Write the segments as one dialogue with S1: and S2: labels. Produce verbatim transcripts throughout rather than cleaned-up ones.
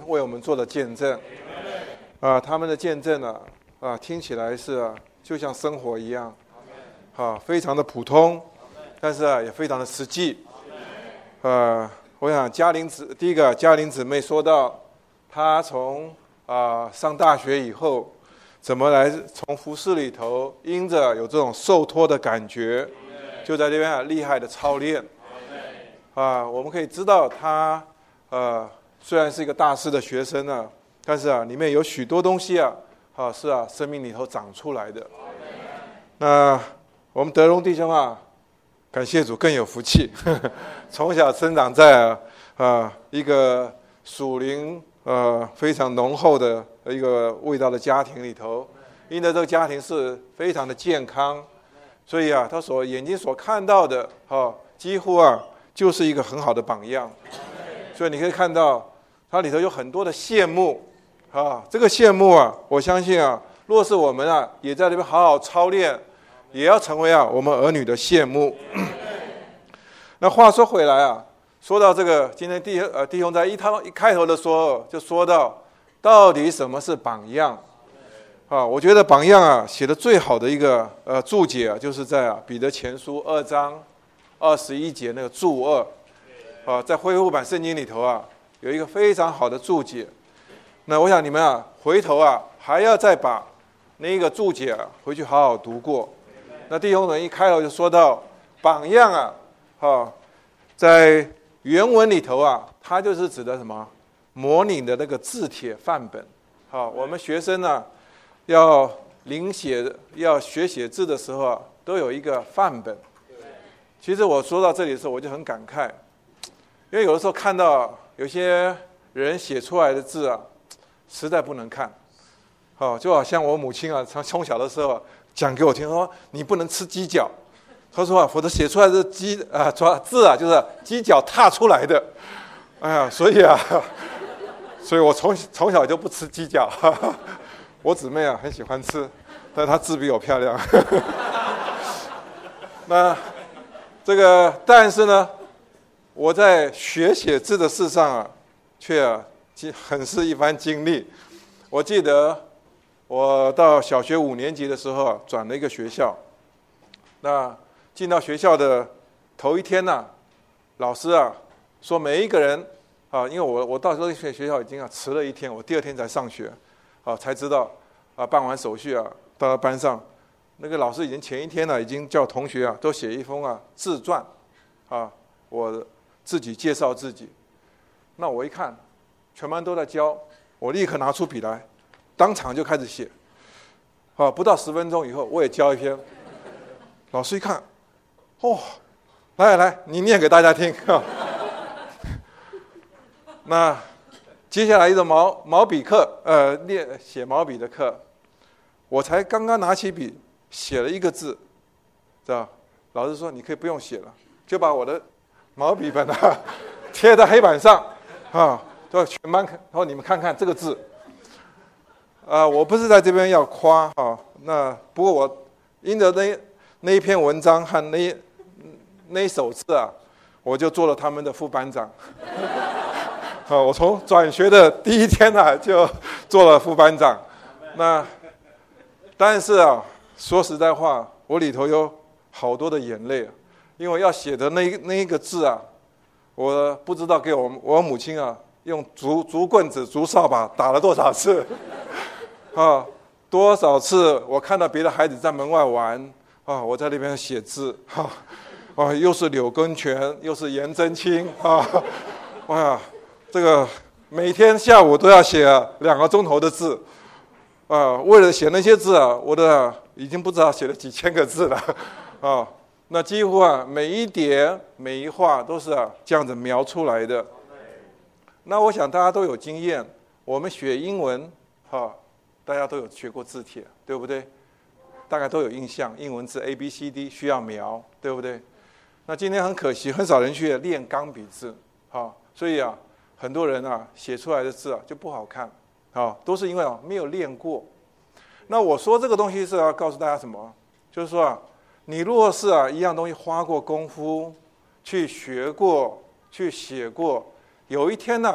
S1: 为我们做了见证，啊，他们的见证啊，啊，听起来是啊，就像生活一样，啊，非常的普通，但是啊，也非常的实际。呃，我想嘉玲姊，第一个嘉玲姊妹说到，她从啊上大学以后，怎么来从服事里头，因着有这种受托的感觉，就在这边啊厉害的操练。啊，我们可以知道她呃虽然是一个大师的学生啊，但是啊里面有许多东西啊，啊是啊生命里头长出来的。那我们德荣弟兄啊，感谢主更有福气，呵呵从小生长在啊、呃、一个属灵呃非常浓厚的一个味道的家庭里头，因为这个家庭是非常的健康，所以啊他所眼睛所看到的啊几乎啊就是一个很好的榜样。所以你可以看到它里头有很多的羡慕啊，这个羡慕啊，我相信啊，若是我们啊也在这边好好操练，也要成为啊我们儿女的羡慕。那话说回来啊，说到这个，今天弟呃弟兄在一套一开头的时候就说到，到底什么是榜样啊？我觉得榜样啊写的最好的一个呃注解啊，就是在啊彼得前书二章二十一节那个注二啊，在恢复版圣经里头啊有一个非常好的注解。那我想你们啊回头啊还要再把那一个注解啊回去好好读过。那弟兄们一开头就说到榜样啊，啊，在原文里头啊，它就是指的什么？模拟的那个字帖范本。好，我们学生呢要临写、要学写字的时候啊，都有一个范本。其实我说到这里的时候，我就很感慨，因为有的时候看到有些人写出来的字啊，实在不能看。好，就好像我母亲啊，从从小的时候讲给我听说，你不能吃鸡脚。他说啊，否则写出来的鸡啊字啊，就是鸡脚踏出来的。哎呀，所以啊，所以我从从小就不吃鸡脚。我姊妹啊很喜欢吃，但她字比我漂亮。那这个，但是呢，我在学写字的事上啊，却啊很是一番经历。我记得我到小学五年级的时候啊，转了一个学校。那进到学校的头一天呢、啊，老师啊说每一个人啊，因为我我到时候学学校已经啊迟了一天，我第二天才上学，啊才知道啊办完手续啊到班上，那个老师已经前一天呢、啊、已经叫同学啊都写一封啊自传，啊我自己介绍自己。那我一看全班都在教，我立刻拿出笔来，当场就开始写。啊不到十分钟以后我也交一篇，老师一看。哦，来来，你念给大家听。那接下来一个毛毛笔课，呃，练写毛笔的课，我才刚刚拿起笔写了一个字，知道？老师说你可以不用写了，就把我的毛笔本啊贴在黑板上啊，说全班看，说你们看看这个字。啊、呃，我不是在这边要夸啊，那不过我因着那那一篇文章和那一。那一首字啊，我就做了他们的副班长。啊，我从转学的第一天啊，就做了副班长。那但是啊，说实在话，我里头有好多的眼泪，因为要写的那那一个字啊，我不知道给我我母亲啊用竹竹棍子、竹扫把打了多少次。啊，多少次我看到别的孩子在门外玩啊，我在那边写字哈。啊，又是柳根泉，又是颜真卿啊！哇，这个每天下午都要写两个钟头的字，啊，为了写那些字啊，我的已经不知道写了几千个字了，啊，那几乎啊每一叠每一画都是啊这样子描出来的。那我想大家都有经验，我们学英文哈、啊，大家都有学过字帖，对不对？大概都有印象，英文字 A B C D 需要描，对不对？那今天很可惜，很少人去练钢笔字，啊，所以啊，很多人啊写出来的字啊就不好看，啊，都是因为啊没有练过。那我说这个东西是要告诉大家什么？就是说啊，你若是啊一样东西花过功夫，去学过，去写过，有一天呢、啊，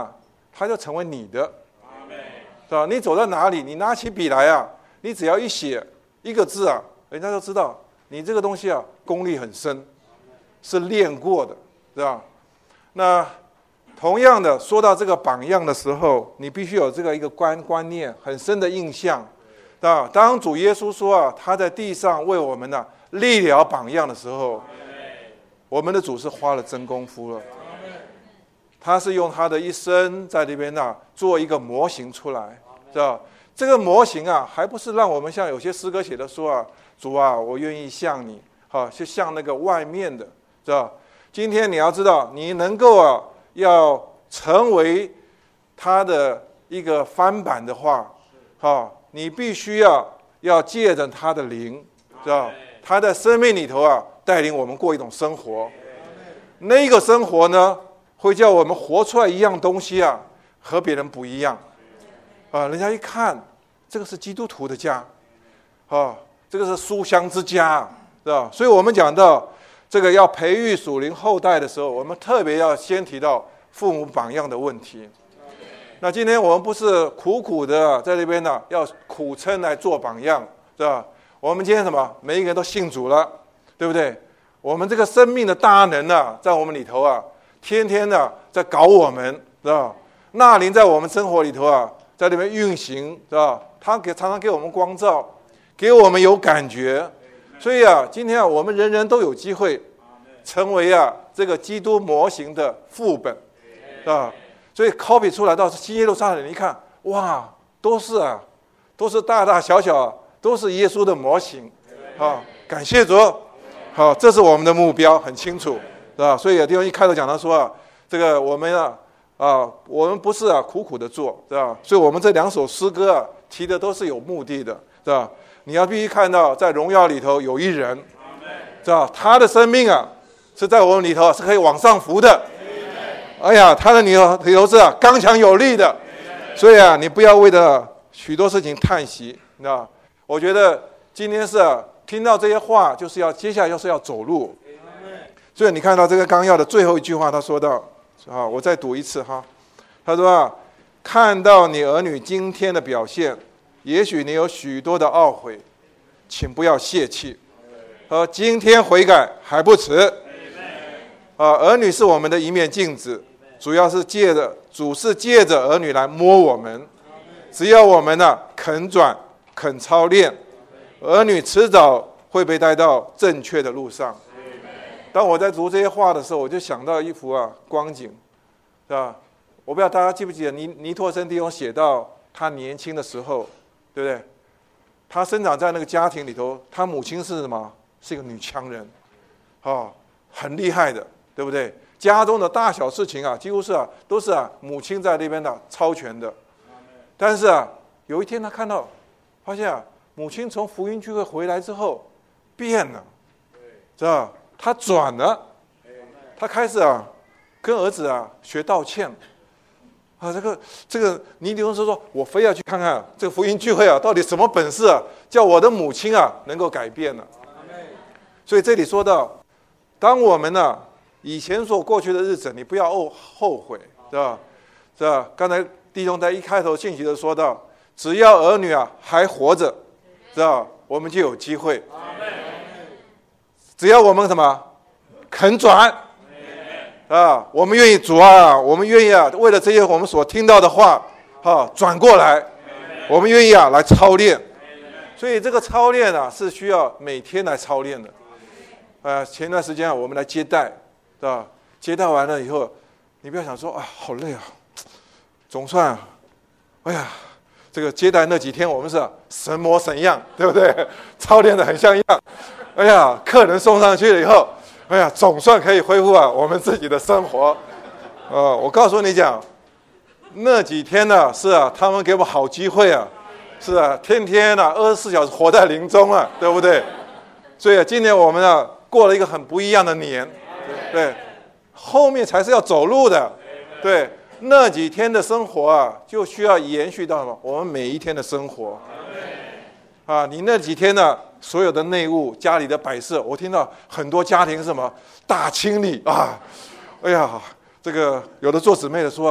S1: 它就成为你的，是吧？你走到哪里，你拿起笔来啊，你只要一写一个字啊，人家就知道你这个东西啊功力很深，是练过的，是吧？那同样的，说到这个榜样的时候，你必须有这个一个观观念很深的印象，啊，当主耶稣说啊，他在地上为我们呢、啊、立了榜样的时候，我们的主是花了真功夫了，他是用他的一生在那边呢、啊、做一个模型出来，是吧？这个模型啊，还不是让我们像有些诗歌写的说啊，主啊，我愿意像你，好，就像那个外面的，是吧？今天你要知道，你能够啊，要成为他的一个翻版的话，好，你必须要要借着他的灵，知道？他在生命里头啊，带领我们过一种生活。那个生活呢，会叫我们活出来一样东西啊，和别人不一样。啊，人家一看，这个是基督徒的家，啊，这个是书香之家，是吧？所以我们讲到这个要培育属灵后代的时候，我们特别要先提到父母榜样的问题。那今天我们不是苦苦的在那边呢，要苦撑来做榜样，是吧？我们今天什么？每一个人都信主了，对不对？我们这个生命的大能啊，在我们里头啊，天天的在搞我们，是吧？那灵在我们生活里头啊，在那边运行，是吧？他给常常给我们光照，给我们有感觉。所以啊，今天啊，我们人人都有机会成为啊这个基督模型的副本，啊，所以 copy 出来到新耶路撒冷，你一看，哇，都是啊，都是大大小小，都是耶稣的模型，啊，感谢主，好，这是我们的目标，很清楚，是吧？所以有地方一开头讲到说啊，这个我们啊啊，我们不是啊苦苦的做，是吧？所以我们这两首诗歌啊提的都是有目的的，是吧？你要必须看到，在荣耀里头有一人，知道他的生命啊，是在我们里头是可以往上浮的。哎呀，他的里头里头是啊刚强有力的。所以啊，你不要为了许多事情叹息，你知道？我觉得今天是啊，听到这些话，就是要接下来就是要走路。所以你看到这个纲要的最后一句话，他说到啊，我再读一次哈，他说啊，看到你儿女今天的表现。也许你有许多的懊悔，请不要泄气，和今天悔改还不迟。啊，儿女是我们的一面镜子，主要是借着主是借着儿女来摸我们。只要我们呢、啊、肯转肯操练，儿女迟早会被带到正确的路上。当我在读这些话的时候，我就想到一幅啊光景，是吧？我不知道大家记不记得尼尼托生弟兄写到他年轻的时候。对不对？他生长在那个家庭里头，他母亲是什么？是一个女强人，哦，很厉害的，对不对？家中的大小事情啊，几乎是啊，都是啊，母亲在那边的、啊、操权的。但是啊，有一天他看到，发现啊，母亲从福音聚会回来之后变了，知道？他转了，他开始啊，跟儿子啊学道歉。啊，这个这个尼迪翁说说，我非要去看看这个福音聚会啊，到底什么本事啊，叫我的母亲啊能够改变了。所以这里说到，当我们呢、啊、以前所过去的日子，你不要后后悔，是吧？是吧？刚才弟兄在一开头信息的说到，只要儿女啊还活着，知道我们就有机会。只要我们什么肯转。啊，我们愿意主啊，我们愿意啊，为了这些我们所听到的话，哈、啊，转过来，我们愿意啊来操练。所以这个操练啊是需要每天来操练的。呃，前段时间啊，我们来接待，是吧？接待完了以后，你不要想说啊，好累啊，总算、啊，哎呀，这个接待那几天我们是神模神样，对不对？操练的很像样。哎呀，客人送上去了以后。哎呀，总算可以恢复啊我们自己的生活。呃，我告诉你讲，那几天呢，是啊，他们给我们好机会啊，是啊，天天啊，二十四小时活在灵中啊，对不对？所以、啊、今年我们啊，过了一个很不一样的年，对，后面才是要走路的，对，那几天的生活啊，就需要延续到什么？我们每一天的生活。啊，你那几天呢？所有的内务、家里的摆设，我听到很多家庭是什么大清理啊！哎呀，这个有的做姊妹的说，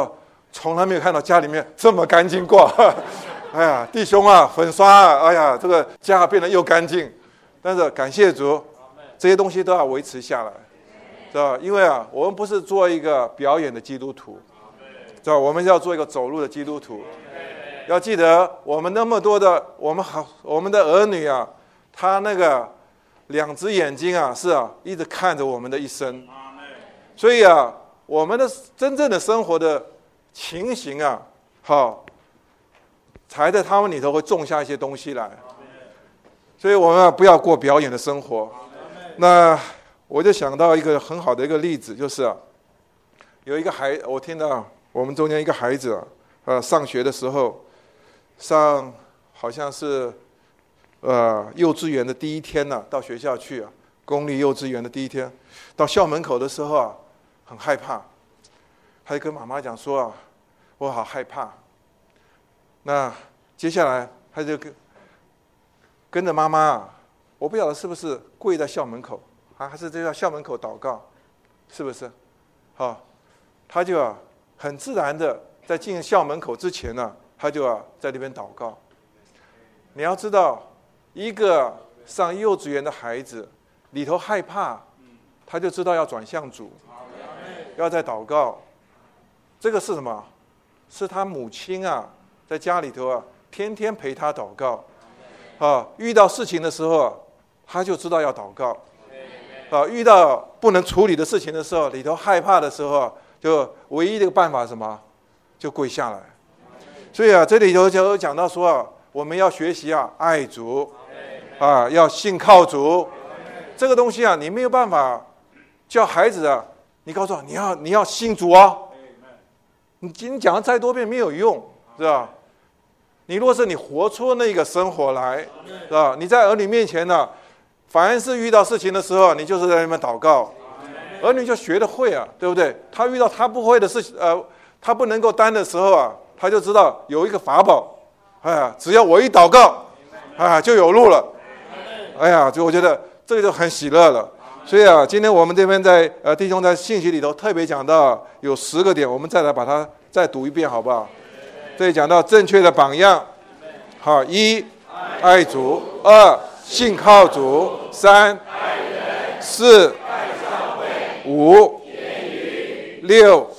S1: 从来没有看到家里面这么干净过。哎呀，弟兄啊，粉刷啊，哎呀，这个家变得又干净。但是感谢主，这些东西都要维持下来，知道？因为啊，我们不是做一个表演的基督徒，知道？我们要做一个走路的基督徒。要记得，我们那么多的，我们好，我们的儿女啊，他那个两只眼睛啊，是啊，一直看着我们的一生。所以啊，我们的真正的生活的情形啊，好，才在他们里头会种下一些东西来。所以我们啊，不要过表演的生活。那我就想到一个很好的一个例子，就是啊，有一个孩，我听到我们中间一个孩子啊，呃，上学的时候，上好像是呃幼稚园的第一天呢、啊，到学校去啊，公立幼稚园的第一天，到校门口的时候啊，很害怕，他就跟妈妈讲说啊，我好害怕。那接下来他就跟跟着妈妈啊，我不晓得是不是跪在校门口啊，还是在校门口祷告，是不是？好，他就啊很自然的在进校门口之前呢、啊，他就啊在那边祷告。你要知道，一个上幼稚园的孩子里头害怕，他就知道要转向主，要在祷告。这个是什么？是他母亲啊，在家里头啊，天天陪他祷告。啊，遇到事情的时候，他就知道要祷告。啊，遇到不能处理的事情的时候，里头害怕的时候，就唯一的一个办法是什么？就跪下来。所以啊，这里头就讲到说啊，我们要学习啊，爱主，啊，要信靠主。这个东西啊，你没有办法叫孩子啊，你告诉他你要你要信主啊，你今天讲的再多遍没有用，是吧？你若是你活出那个生活来，是吧？你在儿女面前呢，凡是遇到事情的时候，你就是在那边祷告，儿女就学得会啊，对不对？他遇到他不会的事情，呃，他不能够担的时候啊，他就知道有一个法宝，哎呀，只要我一祷告，啊，就有路了。哎呀，就我觉得这个就很喜乐了。所以啊，今天我们这边在呃弟兄在信息里头特别讲到有十个点，我们再来把它再读一遍，好不好？这里讲到正确的榜样，好，一爱主，二信靠主，三四五六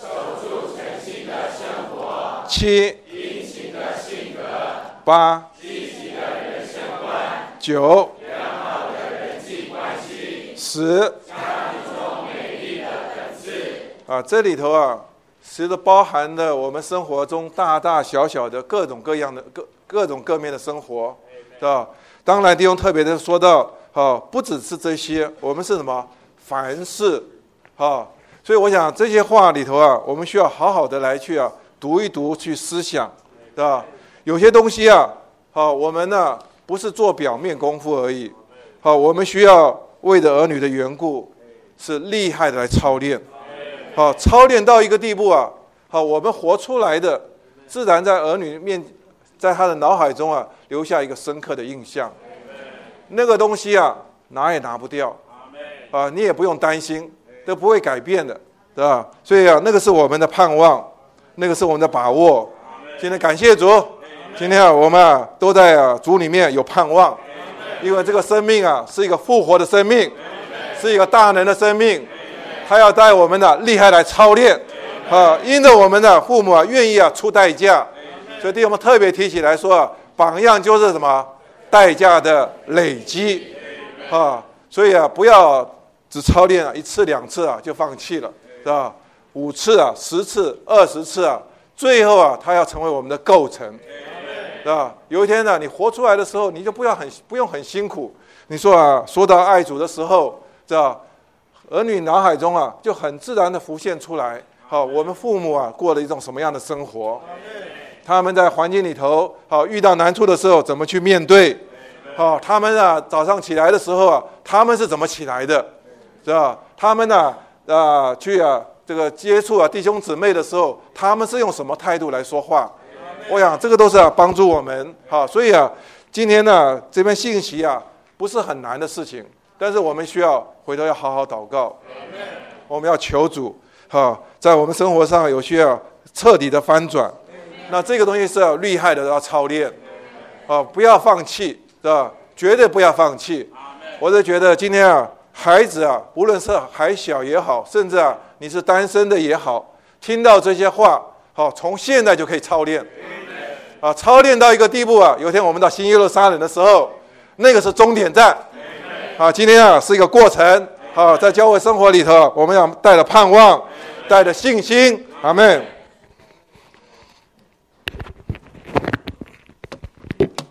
S1: 七八九十啊，这里头啊。其实包含了我们生活中大大小小的各种各样的各各种各面的生活，是吧？当然弟兄特别的说到，啊，不只是这些，我们是什么？凡事，啊，所以我想这些话里头啊，我们需要好好的来去啊读一读，去思想，是吧？有些东西啊，好，我们呢不是做表面功夫而已，好，我们需要为着儿女的缘故，是厉害的来操练。好，操练到一个地步啊，好，我们活出来的，自然在儿女面，在他的脑海中啊，留下一个深刻的印象。那个东西啊，拿也拿不掉，啊，你也不用担心，都不会改变的，对吧？所以啊，那个是我们的盼望，那个是我们的把握。今天感谢主，今天啊，我们啊都在啊主里面有盼望，因为这个生命啊是一个复活的生命，是一个大能的生命。他要带我们的厉害来操练，啊，因着我们的父母啊愿意啊出代价，所以弟兄们特别提起来说啊，榜样就是什么？代价的累积，啊，所以啊不要只操练啊一次两次啊就放弃了，是吧？五次啊、十次、二十次啊，最后啊他要成为我们的构成，是吧？有一天呢，你活出来的时候，你就不要很不用很辛苦。你说啊，说到爱主的时候，知道？儿女脑海中啊，就很自然的浮现出来。好，我们父母啊，过了一种什么样的生活？他们在环境里头，好，遇到难处的时候怎么去面对？好，他们啊，早上起来的时候啊，他们是怎么起来的？是吧？他们呢、啊，啊，去啊，这个接触啊弟兄姊妹的时候，他们是用什么态度来说话？我想这个都是啊帮助我们。好，所以啊，今天呢，这篇信息啊，不是很难的事情。但是我们需要回头要好好祷告，我们要求主，哈，在我们生活上有需要彻底的翻转。那这个东西是要厉害的，要操练啊，不要放弃，是吧？绝对不要放弃。我就觉得今天啊，孩子啊，无论是还小也好，甚至啊你是单身的也好，听到这些话，好，从现在就可以操练啊，操练到一个地步啊，有一天我们到新耶路撒冷的时候，那个是终点站啊。今天啊是一个过程啊，在教会生活里头，我们要带着盼望，带着信心，阿们。